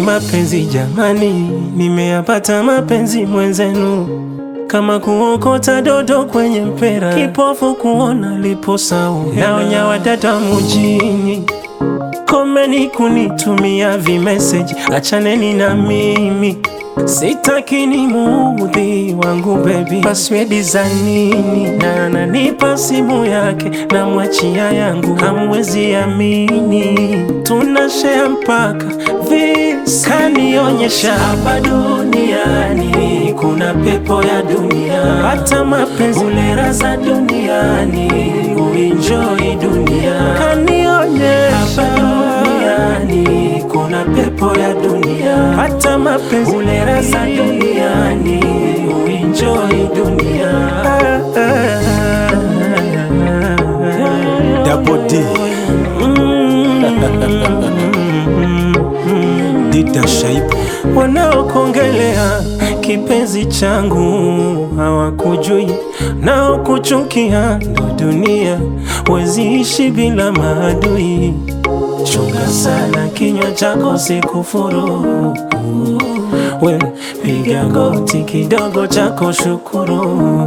mapenzi jamani, nimeyapata mapenzi mwenzenu, kama kuokota dodo kwenye mpera, kipofu kuona lipo sawa. Naonya wadada mjini, komeni kunitumia vimeseji, achaneni na mimi, sitaki ni muudhi wangu baby. Password za nini? Na ananipa simu yake na mwachia yangu, hamwezi amini, tunashare mpaka visa. Kanionyesha hapa duniani kuna pepo ya dunia, hata mapenzi ulera za duniani, uenjoy dunia. Kanionyesha hapa duniani kuna pepo ya dunia, hata mapenzi ulera za duniani, uenjoy dunia. Double D Dida Shaibu. Wanaokongelea kipenzi changu hawakujui, nao kuchukia ndo dunia, wezi ishi bila maadui. Chunga sana kinywa chako sikufuru, piga goti kidogo chako shukuru,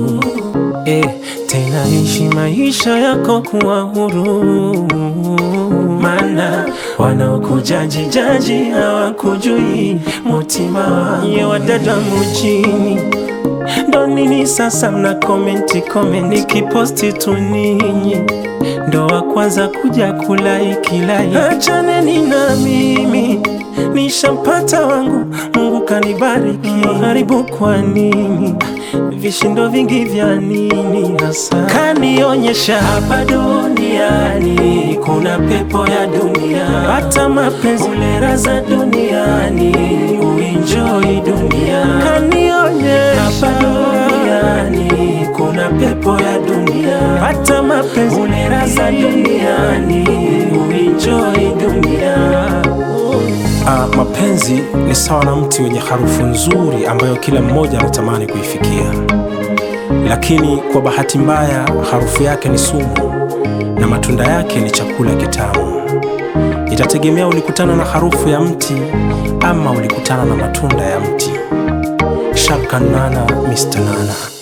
tena ishi maisha yako kuwa huru, mana wanaokujaji jaji hawakujui mutima wangu. Ye wadada mjini, ndo nini sasa mna komenti, nikiposti tu ninyi ndo wa kwanza kuja kulaiki. Achaneni na mimi, nishampata wangu, Mungu kanibariki. Haribu kwa nini? Vishindo vingi vya nini hasa? Kanionyesha hapa duniani kuna pepo ya dunia, hata mapenzi ulera za duniani, uenjoy dunia. Kanionyesha hapa duniani kuna pepo ya dunia, hata mapenzi ulera za duniani, uenjoy dunia. Mapenzi ni sawa na mti wenye harufu nzuri ambayo kila mmoja anatamani kuifikia, lakini kwa bahati mbaya harufu yake ni sumu na matunda yake ni chakula kitamu. Itategemea ulikutana na harufu ya mti ama ulikutana na matunda ya mti. Shaka Nana, Mr. Nana.